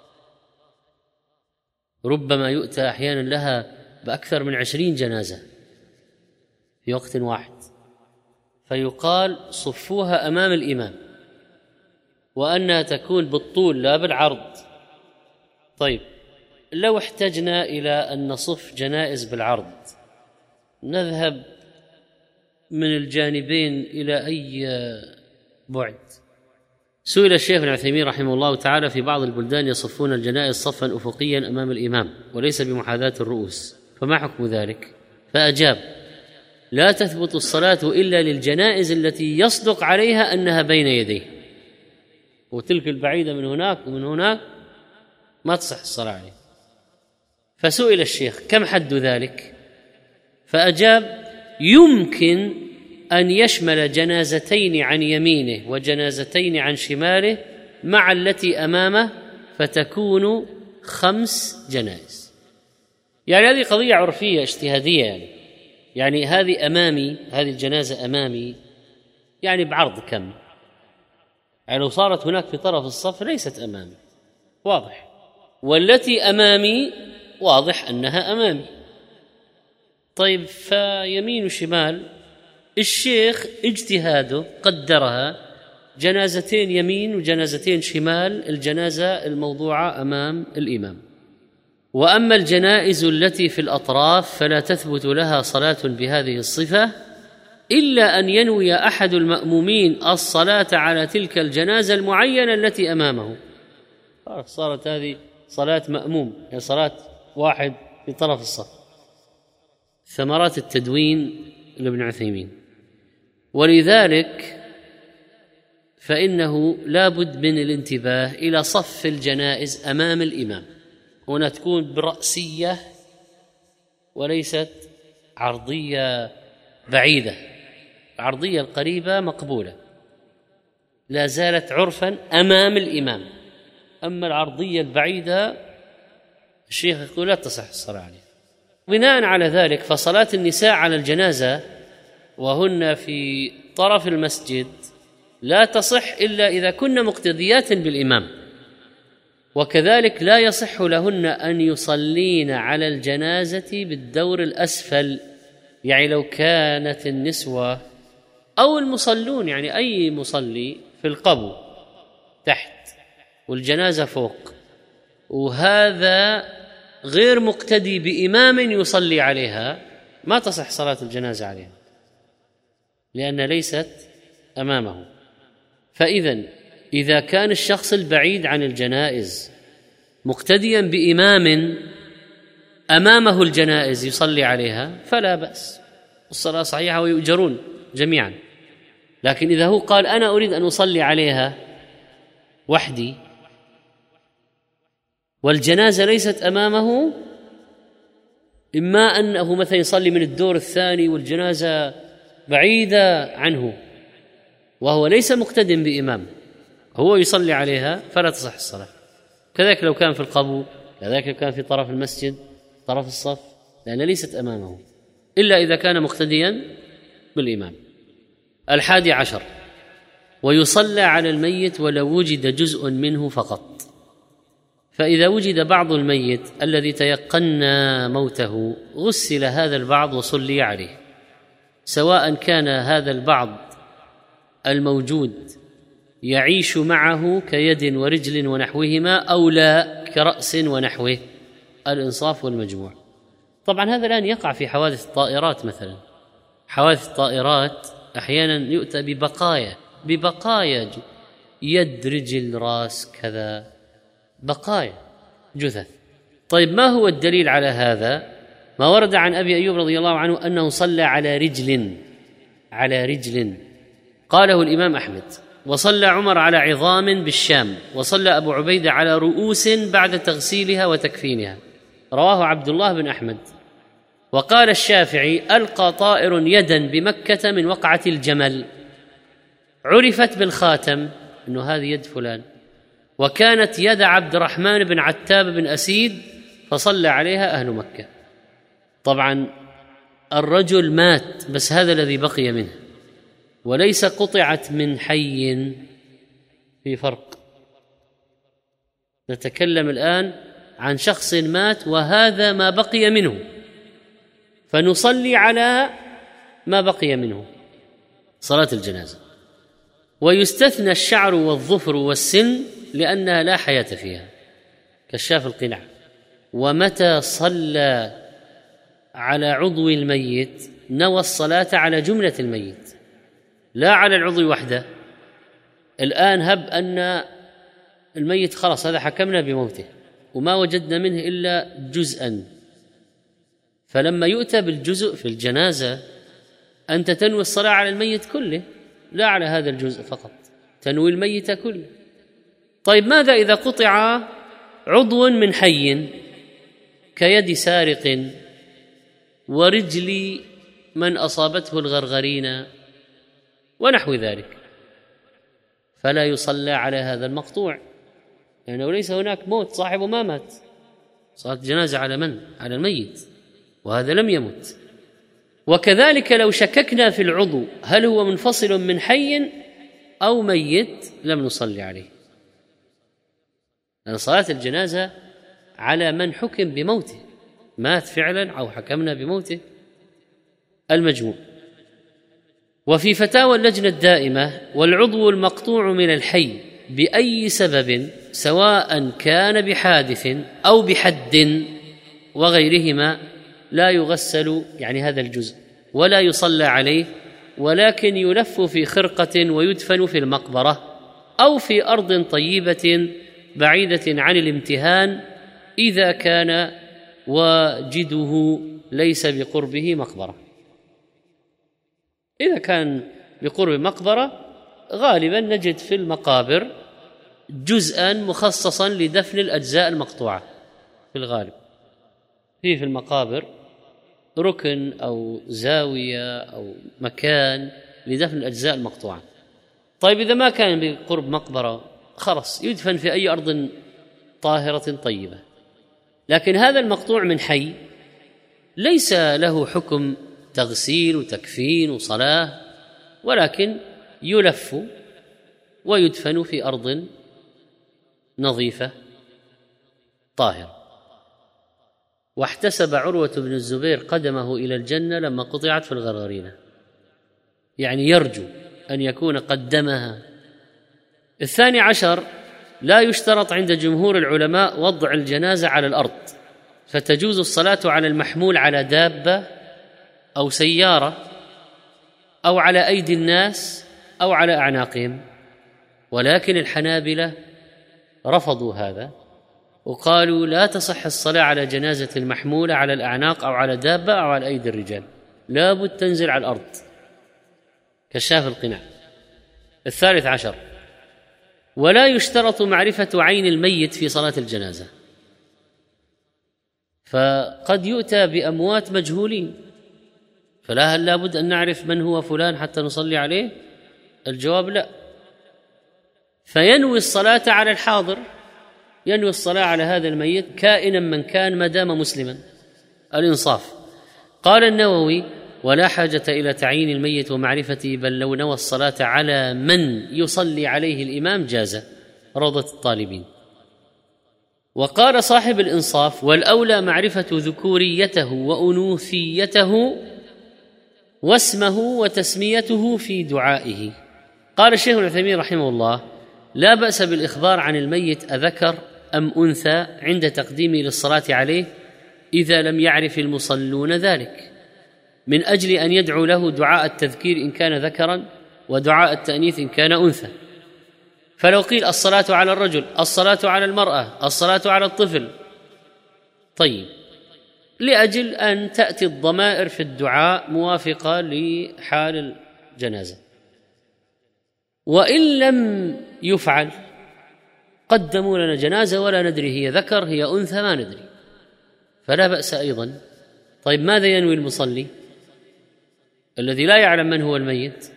ربما يؤتى أحيانا لها بأكثر من عشرين جنازة في وقت واحد، فيقال صفوها أمام الإمام، وأنها تكون بالطول لا بالعرض. طيب لو احتجنا إلى أن نصف جنائز بالعرض نذهب من الجانبين إلى أي بعد؟ سئل الشيخ ابن عثيمين رحمه الله تعالى: في بعض البلدان يصفون الجنائز صفا أفقيا أمام الإمام وليس بمحاذاة الرؤوس، فما حكم ذلك؟ فأجاب: لا تثبت الصلاة إلا للجنائز التي يصدق عليها أنها بين يديه، وتلك البعيدة من هناك ومن هناك ما تصح الصلاة عليه. فسئل الشيخ: كم حد ذلك؟ فأجاب: يمكن أن يشمل جنازتين عن يمينه وجنازتين عن شماله مع التي أمامه فتكون خمس جنائز. يعني هذه قضية عرفية اجتهادية، يعني يعني هذه أمامي، هذه الجنازة أمامي، يعني بعرض كم؟ يعني لو صارت هناك في طرف الصف ليست أمامي، واضح، والتي أمامي واضح أنها أمامي. طيب فيمين وشمال الشيخ اجتهاده قدرها جنازتين يمين وجنازتين شمال الجنازة الموضوعة أمام الإمام. وأما الجنائز التي في الأطراف فلا تثبت لها صلاة بهذه الصفة إلا أن ينوي أحد المأمومين الصلاة على تلك الجنازة المعينة التي أمامه. صارت هذه صلاة مأموم، يعني صلاة واحد في طرف الصف. ثمرات التدوين لابن عثيمين. ولذلك فإنه لا بد من الانتباه إلى صف الجنائز أمام الإمام، هنا تكون برأسية وليست عرضية بعيدة. العرضية القريبة مقبولة، لا زالت عرفا أمام الإمام، أما العرضية البعيدة الشيخ يقول لا تصح الصلاة عليه. بناء على ذلك فصلاة النساء على الجنازة وهن في طرف المسجد لا تصح إلا إذا كن مقتديات بالإمام، وكذلك لا يصح لهن أن يصلين على الجنازة بالدور الأسفل، يعني لو كانت النسوة أو المصلون، يعني أي مصلي في القبو تحت والجنازة فوق، وهذا غير مقتدي بإمام يصلي عليها، ما تصح صلاة الجنازة عليها لأن ليست أمامه. فإذن إذا كان الشخص البعيد عن الجنائز مقتديا بإمام أمامه الجنائز يصلي عليها فلا بأس، الصلاة صحيحة ويؤجرون جميعا. لكن إذا هو قال أنا أريد أن أصلي عليها وحدي والجنازة ليست أمامه، إما أنه مثلا يصلي من الدور الثاني والجنازة بعيدة عنه وهو ليس مقتدٍ بإمام، هو يصلي عليها فلا تصح الصلاة. كذلك لو كان في القبو، كذلك لو كان في طرف المسجد طرف الصف، لأن ليست أمامه إلا إذا كان مقتديا بالإمام. الحادي عشر: ويصلى على الميت ولو وجد جزء منه فقط. فإذا وجد بعض الميت الذي تيقنا موته غسل هذا البعض وصلي عليه، سواء كان هذا البعض الموجود يعيش معه كيد ورجل ونحوهما أو لا كرأس ونحوه، الإنصاف والمجموع. طبعا هذا الآن يقع في حوادث الطائرات مثلا، حوادث الطائرات أحيانا يؤتى ببقايا ببقايا يد رجل راس كذا، بقايا جثث. طيب ما هو الدليل على هذا؟ ما ورد عن أبي أيوب رضي الله عنه أنه صلى على رجل على رجل قاله الإمام أحمد، وصلى عمر على عظام بالشام، وصلى أبو عبيدة على رؤوس بعد تغسيلها وتكفينها، رواه عبد الله بن أحمد. وقال الشافعي: ألقى طائر يدا بمكة من وقعة الجمل، عرفت بالخاتم أنه هذه يد فلان، وكانت يد عبد الرحمن بن عتاب بن أسيد، فصلى عليها أهل مكة. طبعا الرجل مات بس هذا الذي بقي منه، وليس قطعت من حي، في فرق. نتكلم الآن عن شخص مات وهذا ما بقي منه، فنصلي على ما بقي منه صلاة الجنازة. ويستثنى الشعر والظفر والسن لأنها لا حياة فيها كشاف القناع. ومتى صلى على عضو الميت نوى الصلاة على جملة الميت لا على العضو وحده. الآن هب أن الميت خلاص هذا حكمنا بموته وما وجدنا منه إلا جزءا، فلما يؤتى بالجزء في الجنازة أنت تنوي الصلاة على الميت كله لا على هذا الجزء فقط، تنوي الميت كله. طيب ماذا إذا قطع عضو من حي كيد سارق ورجل من أصابته الغرغرين ونحو ذلك، فلا يصلى على هذا المقطوع لأنه يعني ليس هناك موت، صاحبه ما مات. صلاة الجنازة على من؟ على الميت، وهذا لم يمت. وكذلك لو شككنا في العضو هل هو منفصل من حي أو ميت لم نصلي عليه، لأن صلاة الجنازة على من حكم بموته، مات فعلا أو حكمنا بموته. المجموع. وفي فتاوى اللجنة الدائمة: والعضو المقطوع من الحي بأي سبب سواء كان بحادث أو بحد وغيرهما لا يغسل، يعني هذا الجزء، ولا يصلى عليه، ولكن يلف في خرقة ويدفن في المقبرة أو في أرض طيبة بعيدة عن الامتهان إذا كان واجده ليس بقربه مقبرة. إذا كان بقرب مقبرة غالبا نجد في المقابر جزءا مخصصا لدفن الأجزاء المقطوعة، في الغالب في في المقابر ركن أو زاوية أو مكان لدفن الأجزاء المقطوعة. طيب إذا ما كان بقرب مقبرة خلاص يدفن في أي أرض طاهرة طيبة. لكن هذا المقطوع من حي ليس له حكم تغسيل وتكفين وصلاة، ولكن يلف ويدفن في أرض نظيفة طاهرة. واحتسب عروة بن الزبير قدمه إلى الجنة لما قطعت في الغرغرينة، يعني يرجو أن يكون قدمها. الثاني عشر: لا يشترط عند جمهور العلماء وضع الجنازة على الأرض، فتجوز الصلاة على المحمول على دابة أو سيارة أو على أيدي الناس أو على أعناقهم. ولكن الحنابلة رفضوا هذا وقالوا لا تصح الصلاة على جنازة المحمولة على الأعناق أو على دابة أو على أيدي الرجال، لابد تنزل على الأرض كشاف القناع. الثالث عشر: ولا يشترط معرفة عين الميت في صلاة الجنازة، فقد يؤتى بأموات مجهولين، فلا هل لابد أن نعرف من هو فلان حتى نصلي عليه؟ الجواب لا. فينوي الصلاة على الحاضر، ينوي الصلاة على هذا الميت كائنا من كان ما دام مسلما. الإنصاف. قال النووي: ولا حاجة إلى تعيين الميت ومعرفته، بل لو نوى الصلاة على من يصلي عليه الإمام جاز. روضة الطالبين. وقال صاحب الإنصاف: والأولى معرفة ذكوريته وأنوثيته واسمه وتسميته في دعائه. قال الشيخ ابن عثيمين رحمه الله: لا بأس بالإخبار عن الميت أذكر أم أنثى عند تقديمه للصلاة عليه إذا لم يعرف المصلون ذلك، من أجل أن يدعو له دعاء التذكير إن كان ذكرا ودعاء التأنيث إن كان أنثى. فلو قيل الصلاة على الرجل، الصلاة على المرأة، الصلاة على الطفل، طيب، لأجل أن تأتي الضمائر في الدعاء موافقة لحال الجنازة. وإن لم يفعل قدموا لنا جنازة ولا ندري هي ذكر هي أنثى ما ندري، فلا بأس أيضا. طيب ماذا ينوي المصلي الذي لا يعلم من هو الميت؟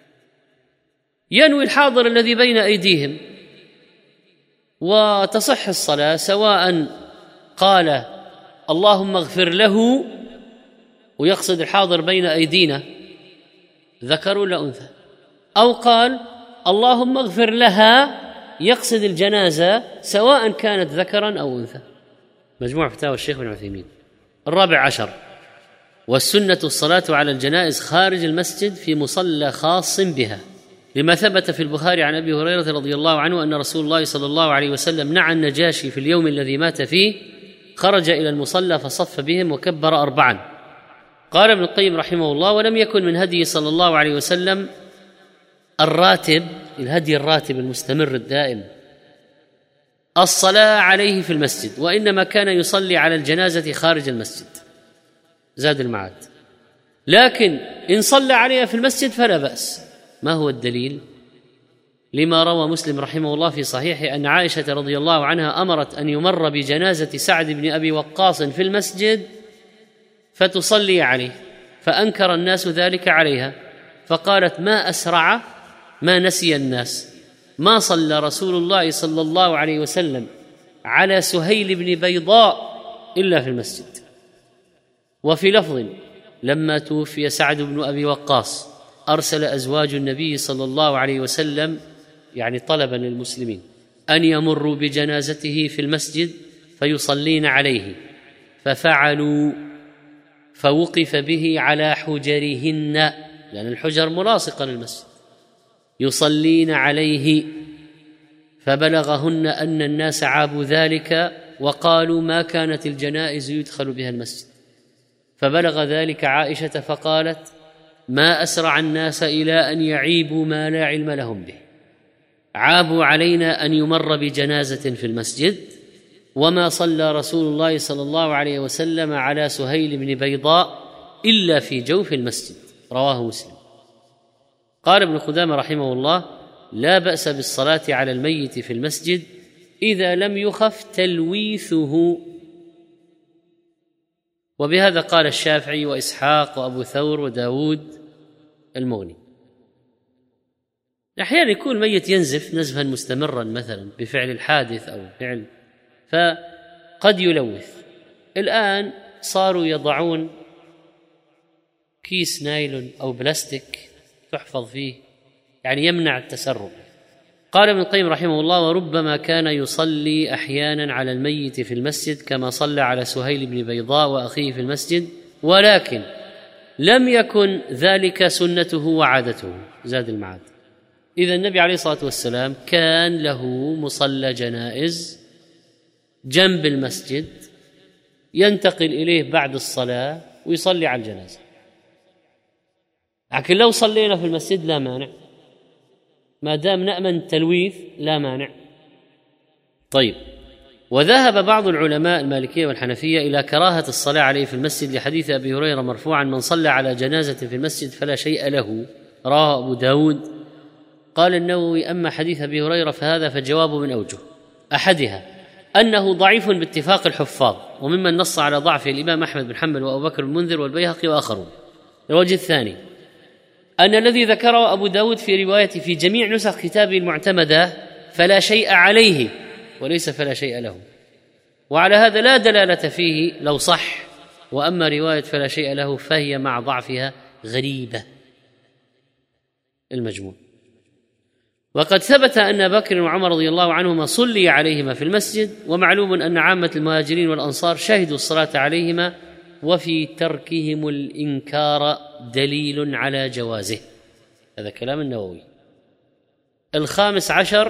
ينوي الحاضر الذي بين أيديهم، وتصح الصلاة سواء قال اللهم اغفر له ويقصد الحاضر بين أيدينا ذكر ولا أنثى، أو قال اللهم اغفر لها يقصد الجنازة سواء كانت ذكرا أو أنثى. مجموع فتاوى الشيخ ابن عثيمين. الرابع عشر: والسنة الصلاة على الجنائز خارج المسجد في مصلى خاص بها، لما ثبت في البخاري عن أبي هريرة رضي الله عنه أن رسول الله صلى الله عليه وسلم نعى النجاشي في اليوم الذي مات فيه، خرج إلى المصلى فصف بهم وكبر أربعا. قال ابن القيم رحمه الله: ولم يكن من هديه صلى الله عليه وسلم الراتب، الهدي الراتب المستمر الدائم، الصلاة عليه في المسجد، وإنما كان يصلي على الجنازة خارج المسجد. زاد المعاد. لكن إن صلى عليها في المسجد فلا بأس. ما هو الدليل؟ لما روى مسلم رحمه الله في صحيحه أن عائشة رضي الله عنها أمرت أن يمر بجنازة سعد بن أبي وقاص في المسجد فتصلي عليه، فأنكر الناس ذلك عليها، فقالت: ما أسرع ما نسي الناس، ما صلى رسول الله صلى الله عليه وسلم على سهيل بن بيضاء إلا في المسجد. وفي لفظ: لما توفي سعد بن أبي وقاص أرسل أزواج النبي صلى الله عليه وسلم يعني طلبا للمسلمين أن يمروا بجنازته في المسجد فيصلين عليه، ففعلوا، فوقف به على حجرهن، لأن الحجر ملاصقة للمسجد، يصلين عليه، فبلغهن أن الناس عابوا ذلك وقالوا: ما كانت الجنائز يدخل بها المسجد. فبلغ ذلك عائشة فقالت: ما أسرع الناس إلى أن يعيبوا ما لا علم لهم به، عابوا علينا أن يمر بجنازة في المسجد، وما صلى رسول الله صلى الله عليه وسلم على سهيل بن بيضاء إلا في جوف المسجد. رواه مسلم. قال ابن قدامة رحمه الله: لا بأس بالصلاة على الميت في المسجد إذا لم يخف تلويثه. وبهذا قال الشافعي وإسحاق وأبو ثور وداود المغني. أحيانا يكون الميت ينزف نزفا مستمرا مثلا بفعل الحادث أو فعل، فقد يلوث. الآن صاروا يضعون كيس نايلون أو بلاستيك تحفظ فيه، يعني يمنع التسرب. قال ابن القيم رحمه الله: وربما كان يصلي أحيانا على الميت في المسجد كما صلى على سهيل بن بيضاء وأخيه في المسجد، ولكن لم يكن ذلك سنته وعادته. زاد المعاد. إذا النبي عليه الصلاة والسلام كان له مصلى جنائز جنب المسجد ينتقل إليه بعد الصلاة ويصلي على الجنازة. لكن لو صلينا في المسجد لا مانع، ما دام نأمن تلويث لا مانع. طيب، وذهب بعض العلماء المالكية والحنفية إلى كراهة الصلاة عليه في المسجد لحديث أبي هريرة مرفوعا: من صلى على جنازة في المسجد فلا شيء له، رواه أبو داود. قال النووي: أما حديث أبي هريرة فهذا فالجواب من أوجه، أحدها أنه ضعيف باتفاق الحفاظ، وممن نص على ضعفه الإمام أحمد بن حنبل وأبو بكر المنذر والبيهقي وآخرون. الوجه الثاني أن الذي ذكره أبو داود في روايته في جميع نسخ كتابه المعتمدة فلا شيء عليه وليس فلا شيء له، وعلى هذا لا دلالة فيه لو صح. وأما رواية فلا شيء له فهي مع ضعفها غريبة. المجموع. وقد ثبت أن بكر وعمر رضي الله عنهما صلي عليهما في المسجد، ومعلوم أن عامة المهاجرين والأنصار شهدوا الصلاة عليهما، وفي تركهم الإنكار دليل على جوازه. هذا كلام النووي. الخامس عشر: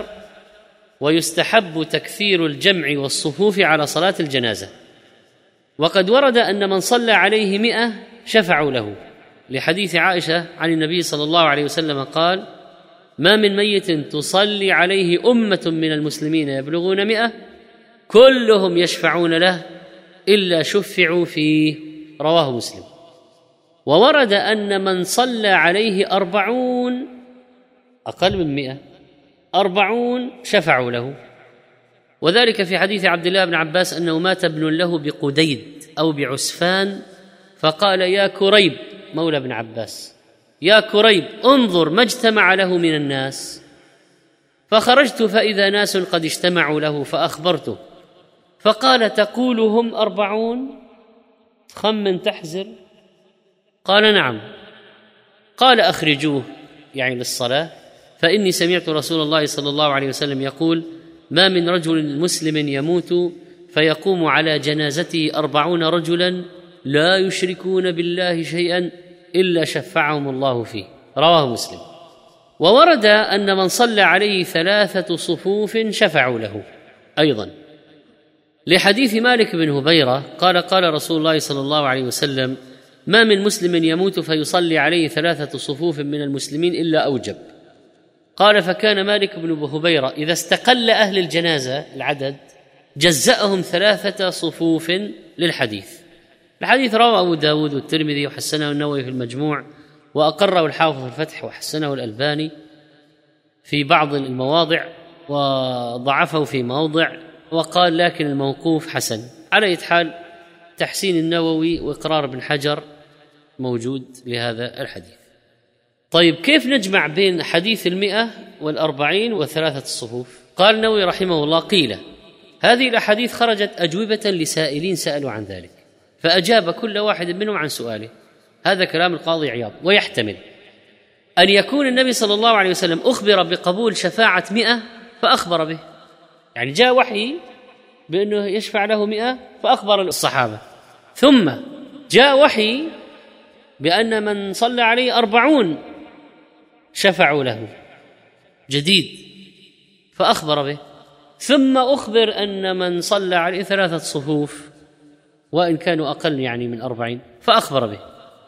ويستحب تكثير الجمع والصفوف على صلاة الجنازة. وقد ورد أن من صلى عليه مئة شفعوا له، لحديث عائشة عن النبي صلى الله عليه وسلم قال: ما من ميت تصلي عليه أمة من المسلمين يبلغون مئة كلهم يشفعون له إلا شفعوا فيه. رواه مسلم. وورد أن من صلى عليه أربعون، أقل من مئة، أربعون شفعوا له، وذلك في حديث عبد الله بن عباس أنه مات ابن له بقديد أو بعسفان، فقال: يا كريب، مولى ابن عباس، يا كريب انظر ما اجتمع له من الناس. فخرجت فإذا ناس قد اجتمعوا له فأخبرته، فقال: تقول هم أربعون؟ خمن تحزر. قال: نعم. قال: أخرجوه، يعني للصلاة، فإني سمعت رسول الله صلى الله عليه وسلم يقول: ما من رجل مسلم يموت فيقوم على جنازته أربعون رجلا لا يشركون بالله شيئا إلا شفعهم الله فيه. رواه مسلم. وورد أن من صلى عليه ثلاثة صفوف شفعوا له أيضا، لحديث مالك بن هبيرة قال: قال رسول الله صلى الله عليه وسلم: ما من مسلم يموت فيصلي عليه ثلاثة صفوف من المسلمين إلا أوجب. قال: فكان مالك بن هبيرة إذا استقل أهل الجنازة العدد جزأهم ثلاثة صفوف للحديث. الحديث رواه أبو داود والترمذي وحسنه النووي في المجموع، وأقره الحافظ في الفتح وحسنه الألباني في بعض المواضع، وضعفه في موضع، وقال لكن الموقوف حسن. على أي حال تحسين النووي وإقرار ابن حجر موجود لهذا الحديث. طيب كيف نجمع بين حديث المئة والأربعين وثلاثة الصفوف؟ قال النووي رحمه الله: قيل هذه الأحاديث خرجت أجوبة لسائلين سألوا عن ذلك، فأجاب كل واحد منهم عن سؤاله. هذا كلام القاضي عياض. ويحتمل أن يكون النبي صلى الله عليه وسلم أخبر بقبول شفاعة مئة فأخبر به، يعني جاء وحي بأنه يشفع له مئة فأخبر الصحابة، ثم جاء وحي بأن من صلى عليه أربعون شفعوا له جديد فأخبر به، ثم أخبر أن من صلى عليه ثلاثة صفوف وإن كانوا أقل يعني من أربعين فأخبر به.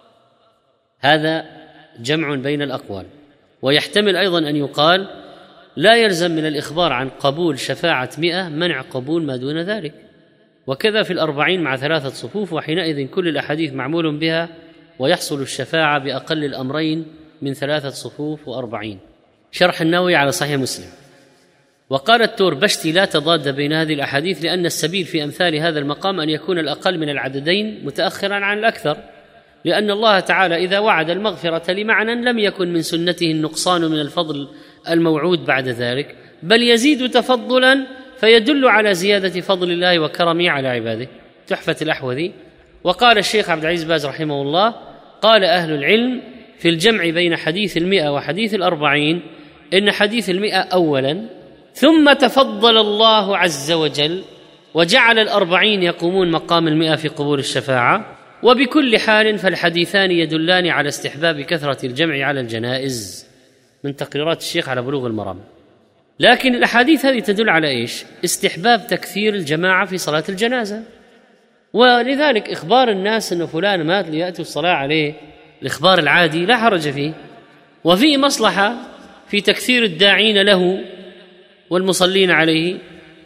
هذا جمع بين الأقوال. ويحتمل أيضا أن يقال لا يلزم من الإخبار عن قبول شفاعة مئة منع قبول ما دون ذلك، وكذا في الأربعين مع ثلاثة صفوف، وحينئذ كل الأحاديث معمول بها ويحصل الشفاعة بأقل الأمرين من ثلاثة صفوف وأربعين. شرح النووي على صحيح مسلم. وقال التوربشتي: لا تضاد بين هذه الأحاديث، لأن السبيل في أمثال هذا المقام أن يكون الأقل من العددين متأخرا عن الأكثر، لأن الله تعالى إذا وعد المغفرة لمعنى لم يكن من سنته النقصان من الفضل الموعود بعد ذلك، بل يزيد تفضلا فيدل على زيادة فضل الله وكرمه على عباده. تحفة الأحوذي. وقال الشيخ عبد العزيز باز رحمه الله: قال أهل العلم في الجمع بين حديث المئة وحديث الأربعين إن حديث المئة أولا، ثم تفضل الله عز وجل وجعل الأربعين يقومون مقام المئة في قبول الشفاعة، وبكل حال فالحديثان يدلان على استحباب كثرة الجمع على الجنائز، من تقريرات الشيخ على بلوغ المرام. لكن الأحاديث هذه تدل على إيش؟ استحباب تكثير الجماعة في صلاة الجنازة، ولذلك إخبار الناس أن فلان مات ليأتوا الصلاة عليه الإخبار العادي لا حرج فيه، وفيه مصلحة في تكثير الداعين له والمصلين عليه،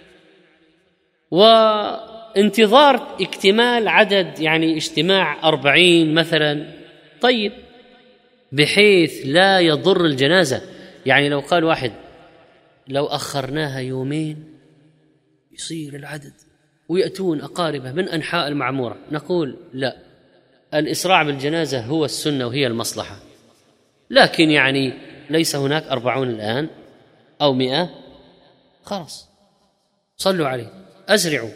وانتظار اكتمال عدد يعني اجتماع أربعين مثلا، طيب بحيث لا يضر الجنازة. يعني لو قال واحد لو أخرناها يومين يصير العدد ويأتون أقاربه من أنحاء المعمورة، نقول لا، الإسراع بالجنازة هو السنة وهي المصلحة، لكن يعني ليس هناك أربعون الآن أو مئة، خلاص صلوا عليه، أسرعوا.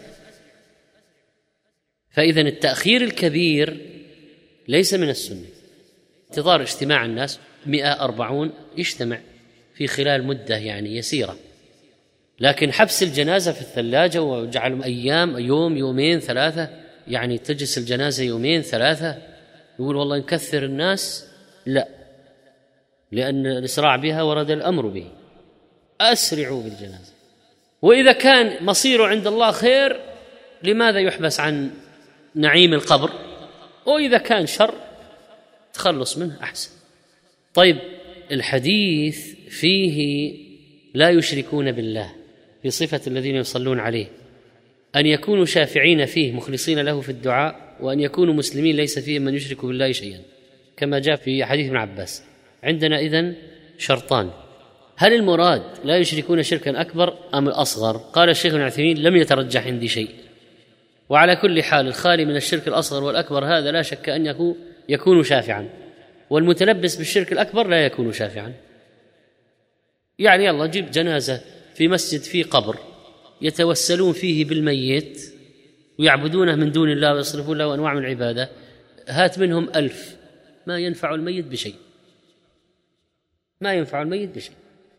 فإذا التأخير الكبير ليس من السنة. انتظار اجتماع الناس مئة أربعون يجتمع في خلال مدة يعني يسيرة، لكن حبس الجنازة في الثلاجة وجعل أيام يوم يومين ثلاثة، يعني تجلس الجنازة يومين ثلاثة يقول والله نكثر الناس، لا، لأن الإسراع بها ورد الأمر به، أسرعوا بالجنازة. وإذا كان مصيره عند الله خير لماذا يحبس عن نعيم القبر؟ وإذا كان شر تخلص منه أحسن. طيب الحديث فيه لا يشركون بالله في صفة الذين يصلون عليه، أن يكونوا شافعين فيه مخلصين له في الدعاء، وأن يكونوا مسلمين ليس فيهم من يشرك بالله شيئا، كما جاء في حديث ابن عباس. عندنا إذن شرطان: هل المراد لا يشركون شركا أكبر أم الأصغر؟ قال الشيخ ابن عثيمين: لم يترجح عندي شيء، وعلى كل حال الخالي من الشرك الأصغر والأكبر هذا لا شك أن يكون شافعا، والمتلبس بالشرك الأكبر لا يكون شافعا. يعني يلا جيب جنازة في مسجد فيه قبر يتوسلون فيه بالميت ويعبدونه من دون الله ويصرفون له أنواع من العبادة، هات منهم ألف ما ينفع الميت بشيء، ما ينفع الميت بشيء،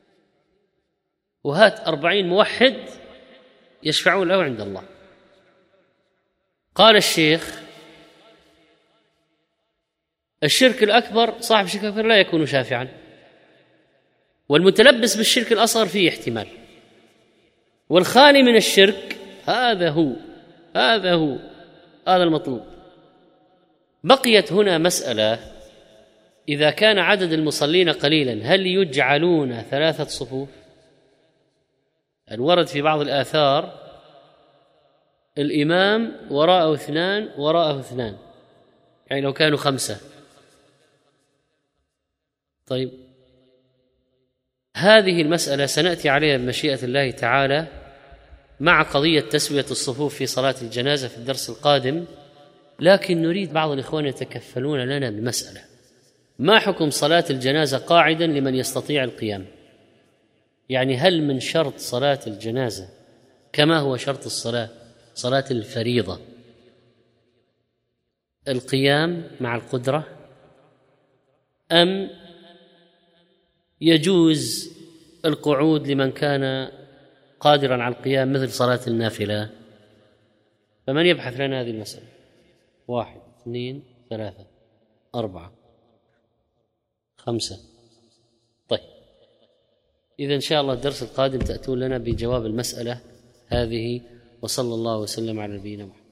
وهات أربعين موحد يشفعون له عند الله. قال الشيخ: الشرك الأكبر صاحب الشرك الأكبر لا يكون شافعا، والمتلبس بالشرك الأصغر فيه احتمال، والخالي من الشرك هذا هو هذا هو هذا المطلوب. بقيت هنا مسألة: إذا كان عدد المصلين قليلا هل يجعلون ثلاثة صفوف؟ الورد في بعض الآثار الإمام وراءه اثنان وراءه اثنان، يعني لو كانوا خمسة. طيب هذه المسألة سنأتي عليها بمشيئة الله تعالى مع قضية تسوية الصفوف في صلاة الجنازة في الدرس القادم، لكن نريد بعض الإخوان يتكفلون لنا بمسألة. ما حكم صلاة الجنازة قاعدا لمن يستطيع القيام؟ يعني هل من شرط صلاة الجنازة كما هو شرط الصلاة صلاة الفريضة القيام مع القدرة، أم يجوز القعود لمن كان قادرا على القيام مثل صلاة النافلة؟ فمن يبحث لنا هذه المسألة؟ واحد اثنين ثلاثة أربعة خمسة. طيب، إذا إن شاء الله الدرس القادم تأتون لنا بجواب المسألة هذه، وصلى الله وسلم على نبينا محمد.